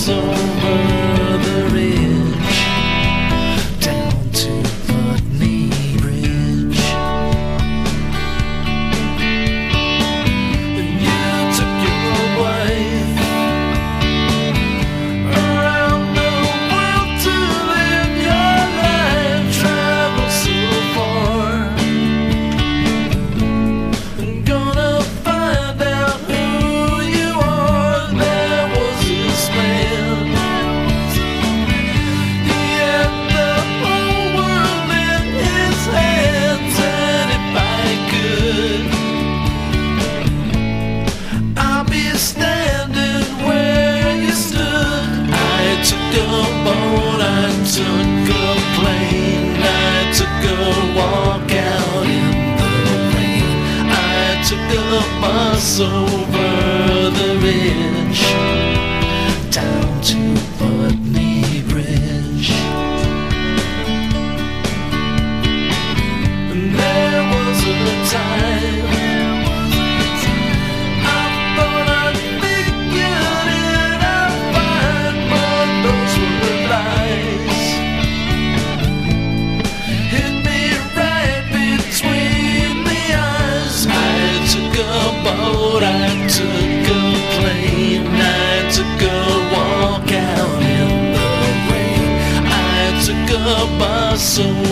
bus over the ridge down to Putney Bridge. And you took your wife around the world to live your life, travel so far, and gonna find out who you are. There was this man, he had the whole world in his hands, and if I could, I'd be standing where you stood. I took a boat, I took a plane, I took a walk out in the rain. I took a bus over the ridge down to Putney Bridge. And there was a time I thought I'd figured it out fine, but those were lies. Hit me right between the eyes. I took a boat, I took a plane, I took a walk out in the rain. I took a bus over